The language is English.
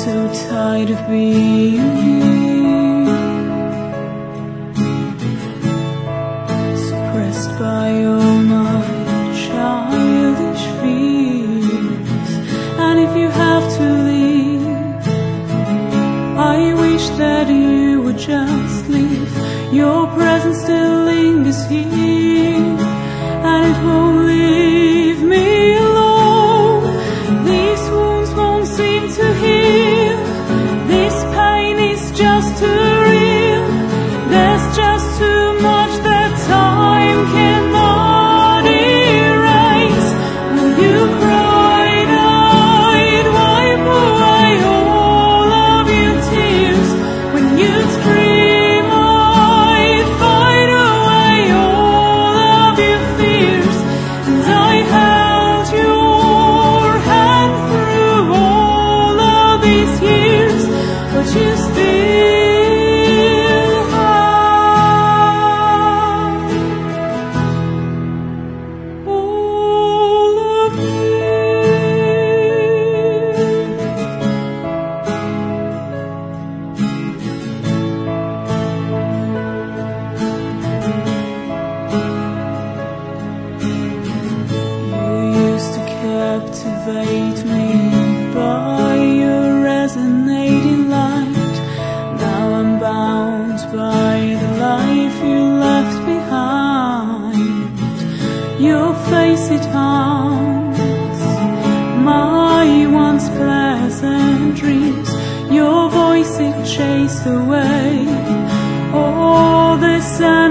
so tired of being here, suppressed by all my childish fears. And if you have to leave, I wish that you would just leave. Your presence still lingers here, and it won't leave me alone. These wounds won't seem to heal. This pain is just too real. There's just too much that time cannot erase. When you cried, I'd wipe away all of your tears. When you'd scream, I'd fight away all of your fears. And I held your hand through all of these years, but you still have all of me. You used to captivate me by your resonating light. Now I'm bound by the life you left behind. Your face, it haunts my once pleasant dreams. Your voice, it chased away all the sad